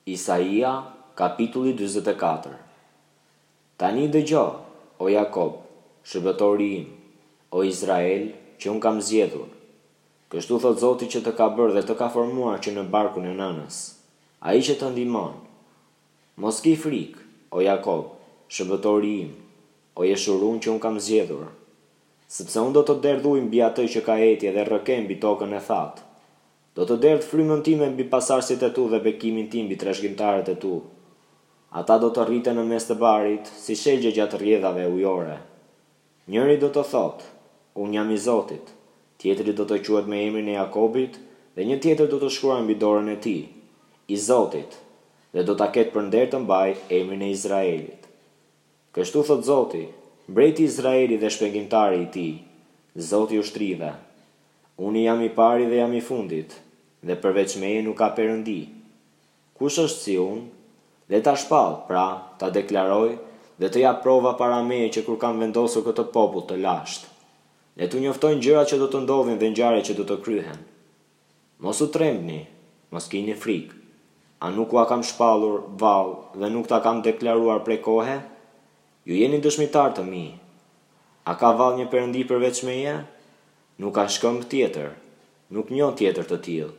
Isaia, kapitulli 44. Tani dëgjo, o Jakob, shërbëtori im, o Izrael, që unë kam zgjedhur. Kështu thot Zoti që të ka bërë dhe të ka formuar që në barkun e nënës, ai që të ndihmon. Mos ki frikë, o Jakob, shërbëtori im, o Jeshurun që unë kam zgjedhur, sepse unë do të derdhuj mbi atë që ka etje dhe rrëke mbi tokën e thatë. Do të derdh frymën time mbi pasardhësit e tu dhe bekimin tim mbi trashëgimtarët e tu. Ata do të rriten në mes të barit, si shelgje gjatë rrjedhave ujore. Njëri do të thotë, unë jam i Zotit, tjetri do të quhet me emrin e Jakobit, dhe një tjetër do të shkruajë mbi dorën e tij, i Zotit, dhe do ta ketë për nder të mbaj emrin e Izraelit. Kështu thot Zoti, mbreti i Izraelit dhe shpengimtari i tij, Zoti i ushtrive. Unë jam i pari dhe jam i fundit, dhe përveç meje nuk ka perëndi. Kush është si unë? Le ta shpall, pra, ta deklaroj dhe të jap prova para meje që kur kam vendosur këtë popull të lashtë. Le t'u njoftojnë gjërat që do të ndodhin dhe ngjarjet që do të kryhen. Mos u trembni, mos kini frikë. A nuk ua kam shpallur vallë dhe nuk ta kam deklaruar prej kohe? Ju jeni dëshmitar të mi. A ka vallë një perëndi përveç meje? Nuk ka shkëmb tjetër, nuk njoh tjetër të tillë.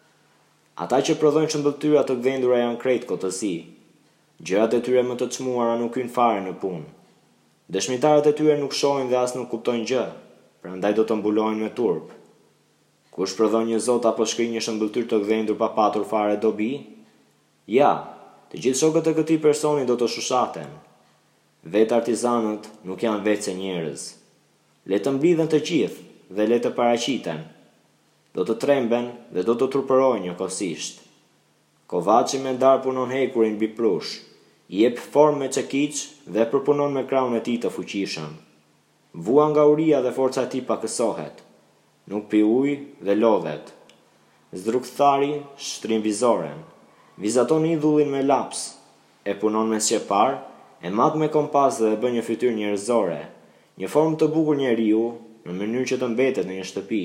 Ata që prodhojnë shëmbëltyra të gdhendura janë krejt kotësi. Gjërat e tyre më të çmuara nuk hyn fare në punë. Dëshmitarët e tyre nuk shohin dhe as nuk kuptojnë gjë, prandaj do të mbulohen me turp. Kush prodhon një zot apo shkrin një shëmbëltyr të gdhendur pa patur fare dobi? Ja, të gjithë shokët e këtij personi do të shushaten. Vetë artizanët nuk janë vetë se njerëz. Le të mblidhen të gjithë dhe le të paraqiten. Do të tremben dhe do të turpërojnë njëkohësisht. Kovaçi me dar punon hekurin mbi prush, i jep formë me çekiç dhe përpunon me krahun e tij të fuqishëm. Vua nga uria dhe forca e tij pakësohet. Nuk pi ujë dhe lodhet. Zdrukthari shtrin vizoren. Vizaton idhullin me laps, e punon me sqepar, e mat me kompas dhe bën një fytyrë njerëzore, një formë të bukur njeriu, në mënyrë që të mbetet në një shtëpi.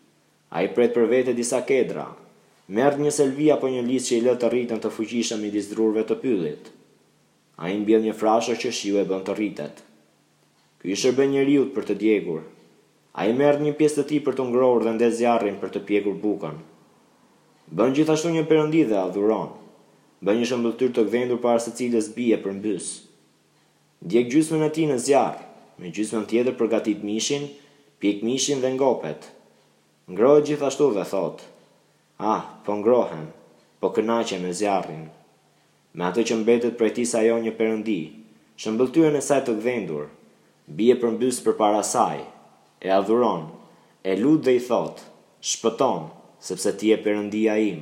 Ai pret për vete disa kedra, merr një selvi apo një lis që i lë të rriten të fuqishëm midis drurve të pyllit. Ai mbjell një frashër që shiu e bën të rritet. Ky i shërben njeriut për të djegur. Ai merr një pjesë të tij për të ngrohur dhe ndes zjarrin për të pjekur bukën. Bën gjithashtu një perëndi dhe adhuron. Bën një shëmbëltyr të gdhendur para së cilës bie përmbys. Djeg gjysmën e tij në zjarr, me gjysmën tjetër përgatit mishin, pjek mishin dhe ngopet. Ngrohet gjithashtu dhe thot, po ngrohem, po kënaqem me zjarrin. Me atë që mbetet prej tij sajon një perëndi, shëmbëltyrën e saj të gdhendur, bie përmbys përpara saj, e adhuron, e lut dhe i thot, shpëton, sepse ti je perëndia im.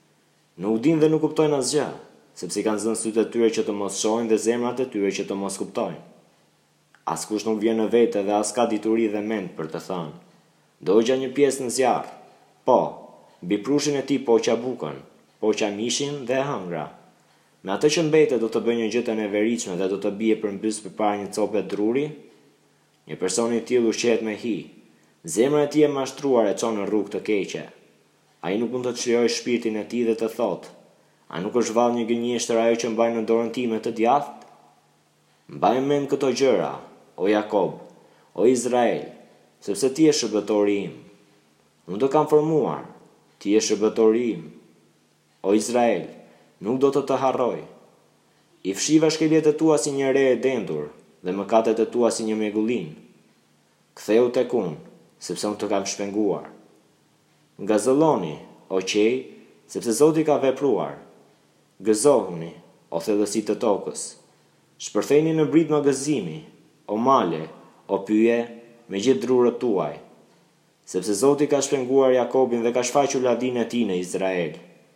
Nuk din dhe nuk kuptojnë asgjë, sepse kanë zënë sytë e tyre që të mos shohin dhe zemrat e tyre që të mos kuptojnë. Askush nuk vjen në vete dhe as ka dituri dhe mend për të thënë. Dogja një pjesë në zjarr. Po, mbi prushin e tij poqa bukën, poqa mishin dhe hëngra. Me atë që mbetet do të bëjë një gjë të neveritshme dhe do të bie përmbys përpara një cope druri. Një person i tillë ushqehet me hi. Zemra e tij e mashtruar e çon në rrugë të keqe. Ai nuk mund të çlirojë shpirtin e tij dhe të thotë, a nuk është vallë një gënjeshtër ajo që mbaj në dorën time të djathtë? Mbaj mend këto gjëra, o Jakob, o Izrael, sepse ti je shërbëtori im. Unë të kam formuar, ti je shërbëtori im. O Izrael, nuk do të harroj. I fshiva shkeljetet tua si një re e dendur, dhe mëkatet e tua si një megullin. Ktheu tek unë, sepse unë të kam shpenguar. Ngazëlloni, o qej, sepse Zoti ka vepruar. Gëzohuni, o thellësi të tokës. Shpërtheni në britma gëzimi, o male, o pyje, me gjithë drurët tuaj, sepse Zoti ka shpenguar Jakobin dhe ka shfaqur ladin e tij në Izrael.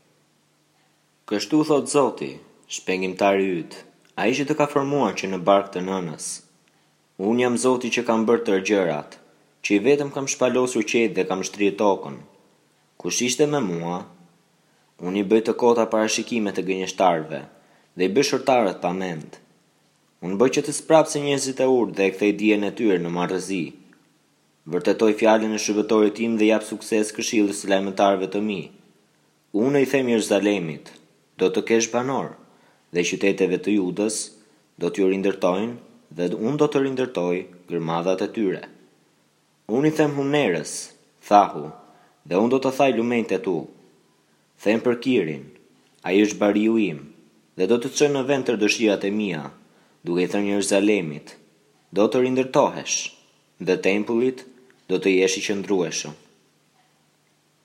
Kështu thot Zoti, shpengimtari yt, ai që të ka formuar që në bark të nënës. Unë jam Zoti që kam bërë tërë gjërat, që i vetëm kam shpalosur qejt dhe kam shtrirë tokën. Kush ishte me mua? Unë i bëj të kota parashikime të gënjeshtarëve dhe i bëj shërtarët pa mend. Unë bëj që të sprapse njerëzit e urtë dhe e kthej dijen e tyre në marrëzi. Vërtetoj fjalën e shërbëtorit tim dhe jap sukses këshillës së lajmëtarëve të mi. Unë i them Jeruzalemit, do të kesh banor, dhe qyteteve të Judës do t'ju rindërtojnë, dhe unë do të rindërtoj gërmadhat e tyre. Unë i them Humnerës, thahu, dhe unë do të thaj lumenjt e tu. Them për Kirin, ai është bariu im, dhe do të çoj në vend të dëshirat e mia, duke i thënë Jeruzalemit, do të rindërtohesh, dhe tempullit do të jesh i qëndrueshëm.